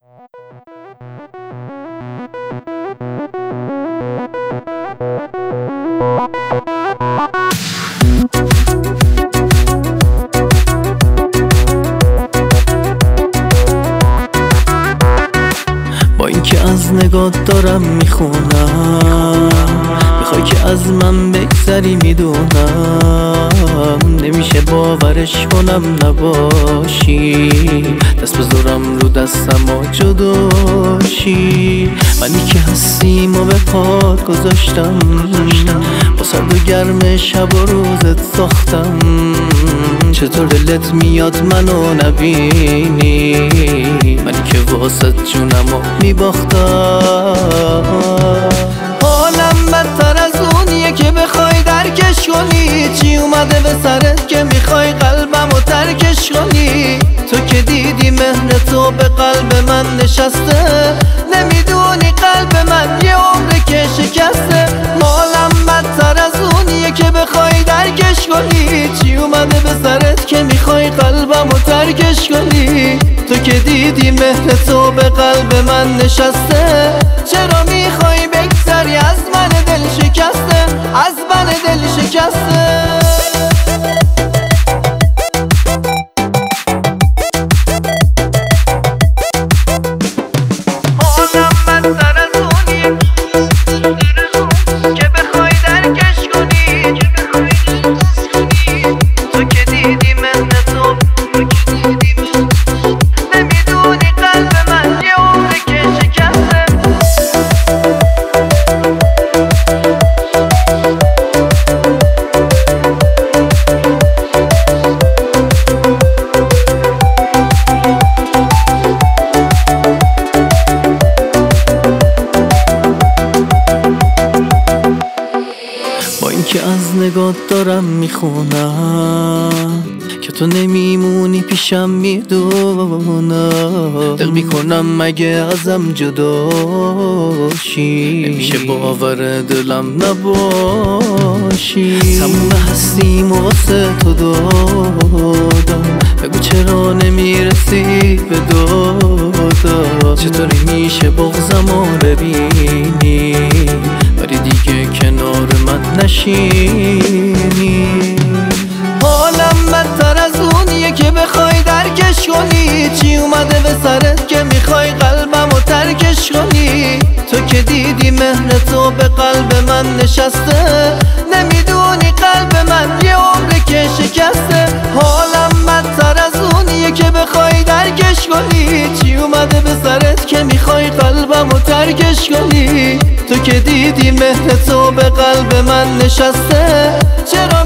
با اینکه از نگات دارم میخونم، میخوای که از من بگذری میدونم، نمیشه باورش کنم نباشی، دست بذارم رو دستم و جداشی. منی که هستیم و به پات گذاشتم، با سرد و گرم شب و روزت ساختم. چطور دلت میاد منو نبینی، منی که واسه جونمو میباختم. حالم بدتر از اونیه که بخوای درکش کنی، چی اومده به سرت که میخوای قلبمو ترکش کنی؟ تو که دیدی مهر تو به قلب من نشسته، نمیدونی قلب من یه عمره که شکسته. حالم بدتر از اونیه که بخوای درکش کنی، چی اومده به سرت که میخوای قلبمو ترکش کنی؟ تو که دیدی مهر تو به قلب من نشسته، چرا میخوای بگذری از من دل شکسته، از من دل شکسته؟ که از نگات دارم میخونم که تو نمیمونی پیشم، میدونم دق میکنم مگه ازم جداشی، نمیشه باور دلم نباشی. تموم هستیم و واسه تو دادم، بگو چرا نمیرسی به دادم؟ چطوری میشه بغضمو ببینی ولی دیگه کنار من نشینی؟ حالم بدتر از اونیه که بخوای درکش کنی، چی اومده به سرت که میخوای قلبمو ترکش کنی؟ تو که دیدی مهر تو به قلب من نشسته، نمیدونی قلب من یه عمره که شکسته. حالم بدتر از اونیه که بخوای درکش کنی، چی اومده به سرت که میخوای قلبمو ترکش کنی؟ تو که دیدی مهر تو به قلب من نشسته، چرا